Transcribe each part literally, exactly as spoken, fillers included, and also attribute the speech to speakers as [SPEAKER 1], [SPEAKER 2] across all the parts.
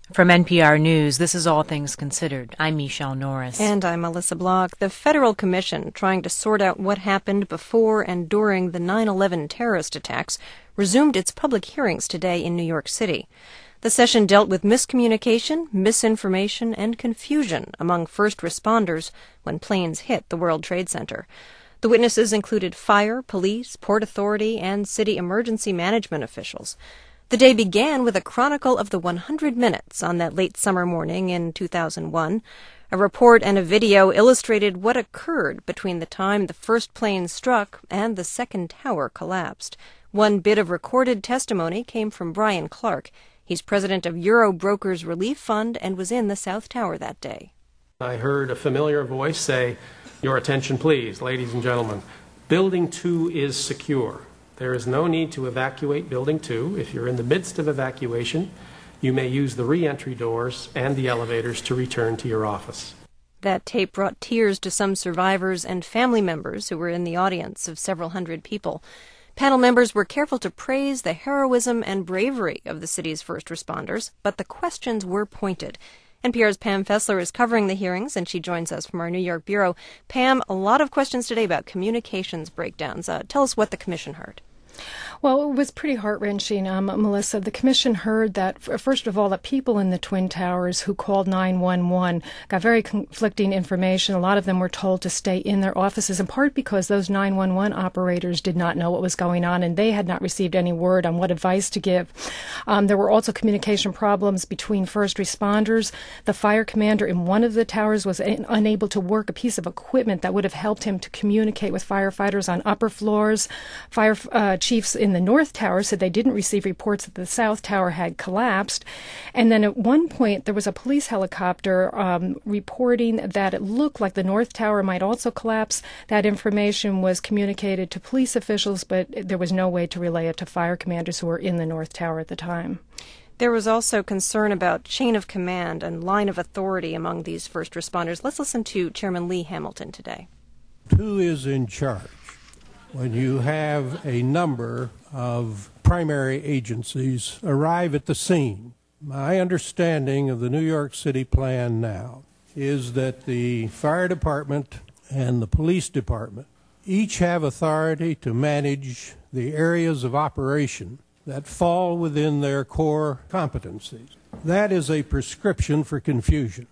[SPEAKER 1] From N P R News, this is All Things Considered. I'm Michelle Norris.
[SPEAKER 2] And I'm Melissa Block. The Federal Commission, trying to sort out what happened before and during the nine eleven terrorist attacks, resumed its public hearings today in New York City. The session dealt with miscommunication, misinformation, and confusion among first responders when planes hit the World Trade Center. The witnesses included fire, police, Port Authority, and city emergency management officials. The day began with a chronicle of the one hundred minutes on that late summer morning in two thousand one. A report and a video illustrated what occurred between the time the first plane struck and the second tower collapsed. One bit of recorded testimony came from Brian Clark. He's president of Euro Brokers Relief Fund and was in the South Tower that day.
[SPEAKER 3] I heard a familiar voice say, "Your attention, please, ladies and gentlemen. Building two is secure. There is no need to evacuate Building two. If you're in the midst of evacuation, you may use the re-entry doors and the elevators to return to your office."
[SPEAKER 2] That tape brought tears to some survivors and family members who were in the audience of several hundred people. Panel members were careful to praise the heroism and bravery of the city's first responders, but the questions were pointed. N P R's Pam Fessler is covering the hearings, and she joins us from our New York bureau. Pam, a lot of questions today about communications breakdowns. Uh, tell us what the commission heard.
[SPEAKER 4] Well, it was pretty heart-wrenching, um, Melissa. The commission heard that, first of all, that people in the Twin Towers who called nine one one got very conflicting information. A lot of them were told to stay in their offices, in part because those nine one one operators did not know what was going on, and they had not received any word on what advice to give. Um, there were also communication problems between first responders. The fire commander in one of the towers was in, unable to work a piece of equipment that would have helped him to communicate with firefighters on upper floors. Fire uh, chiefs in the North Tower said they didn't receive reports that the South Tower had collapsed. And then at one point, there was a police helicopter um, reporting that it looked like the North Tower might also collapse. That information was communicated to police officials, but there was no way to relay it to fire commanders who were in the North Tower at the time.
[SPEAKER 2] There was also concern about chain of command and line of authority among these first responders. Let's listen to Chairman Lee Hamilton today.
[SPEAKER 5] Who is in charge when you have a number of primary agencies arrive at the scene? My understanding of the New York City plan now is that the fire department and the police department each have authority to manage the areas of operation that fall within their core competencies. That is a prescription for confusion.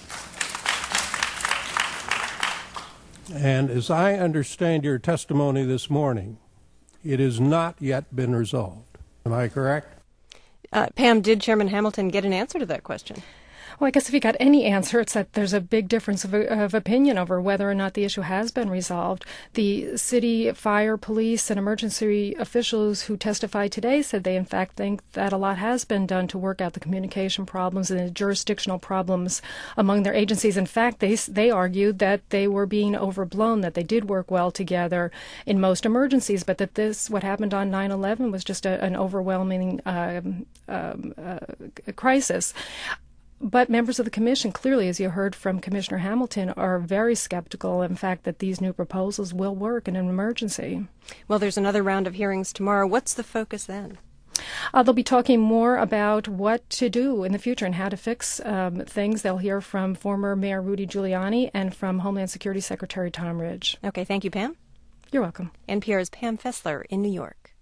[SPEAKER 5] And as I understand your testimony this morning, it has not yet been resolved. Am I correct?
[SPEAKER 2] Uh, Pam, did Chairman Hamilton get an answer to that question?
[SPEAKER 4] Well, I guess if he got any answer, it's that there's a big difference of, of opinion over whether or not the issue has been resolved. The city fire, police, and emergency officials who testified today said they, in fact, think that a lot has been done to work out the communication problems and the jurisdictional problems among their agencies. In fact, they they argued that they were being overblown, that they did work well together in most emergencies, but that this, what happened on nine eleven, was just a, an overwhelming um, um, uh, crisis. But members of the commission, clearly, as you heard from Commissioner Hamilton, are very skeptical, in fact, that these new proposals will work in an emergency.
[SPEAKER 2] Well, there's another round of hearings tomorrow. What's the focus then?
[SPEAKER 4] Uh, they'll be talking more about what to do in the future and how to fix um, things. They'll hear from former Mayor Rudy Giuliani and from Homeland Security Secretary Tom Ridge.
[SPEAKER 2] Okay, thank you, Pam.
[SPEAKER 4] You're welcome.
[SPEAKER 2] N P R's Pam Fessler in New York.